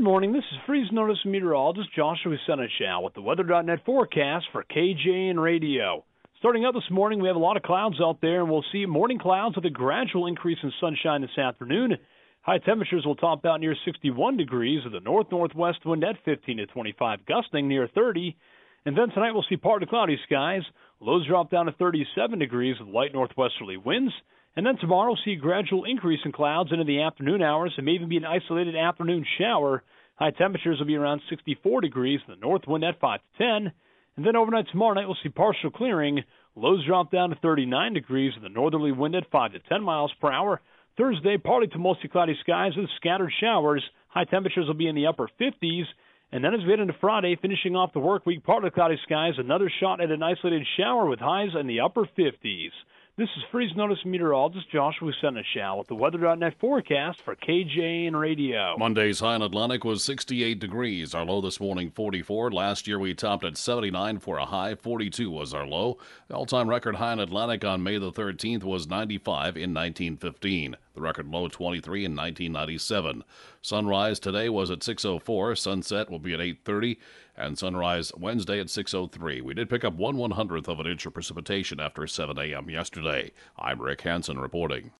morning. This is Freeze Notice meteorologist Joshua Seneschal with the Weather.net forecast for KJN Radio. Starting out this morning, we have a lot of clouds out there, and we'll see morning clouds with a gradual increase in sunshine this afternoon. High temperatures will top out near 61 degrees with a north-northwest wind at 15 to 25, gusting near 30. And then tonight we'll see partly cloudy skies. Lows drop down to 37 degrees with light northwesterly winds. And then tomorrow we'll see a gradual increase in clouds into the afternoon hours and may even be an isolated afternoon shower. High temperatures will be around 64 degrees with the north wind at 5 to 10. And then overnight tomorrow night we'll see partial clearing. Lows drop down to 39 degrees with a northerly wind at 5 to 10 miles per hour. Thursday, partly to mostly cloudy skies with scattered showers. High temperatures will be in the upper 50s. And then as we head into Friday, finishing off the work week, partly cloudy skies, another shot at an isolated shower with highs in the upper 50s. This is Freeze Notice meteorologist Joshua Seneschal with the Weather.net forecast for KJN Radio. Monday's high in Atlantic was 68 degrees. Our low this morning, 44. Last year we topped at 79 for a high. 42 was our low. The all-time record high in Atlantic on May the 13th was 95 in 1915. The record low, 23 in 1997. Sunrise today was at 6:04. Sunset will be at 8:30. And sunrise Wednesday at 6:03. We did pick up 1/100th of an inch of precipitation after 7 a.m. yesterday. I'm Rick Hansen reporting.